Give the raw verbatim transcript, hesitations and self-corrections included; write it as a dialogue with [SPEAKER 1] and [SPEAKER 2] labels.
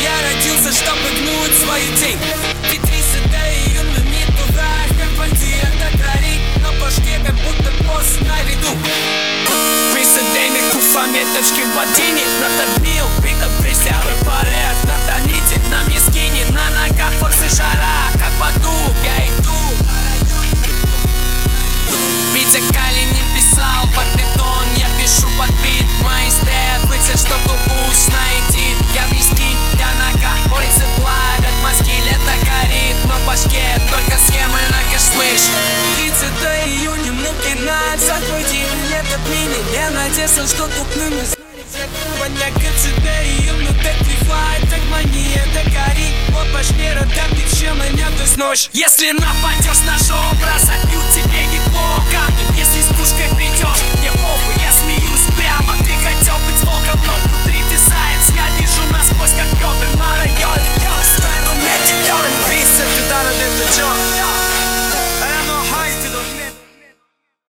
[SPEAKER 1] Я родился, чтобы гнуть свою тень. тридцатого июня не туда, как бандит горит на башке, как будто пост на виду. Присадейный куфа меточки в ботине. Натопил, битов присявы порез. На тоните, на мне скине, на ногах форсы жара. Как в аду, я иду. Витя Кали не писал под бетон, я пишу под бит. Мои стоят выйти, что тупусь найти. Я близки, я нога, улицы плавят мозги. Лето горит, но в башке только схемы на кэш слышь. тридцатого июня муки над захватили лето мини. Я надеялся, что тупным не знали. тридцатого июня так флай, так мания, так горит. Вот башке радап, ты в чем меня ты сносишь. Если нападешь на шоу, бросать тебе гипноз.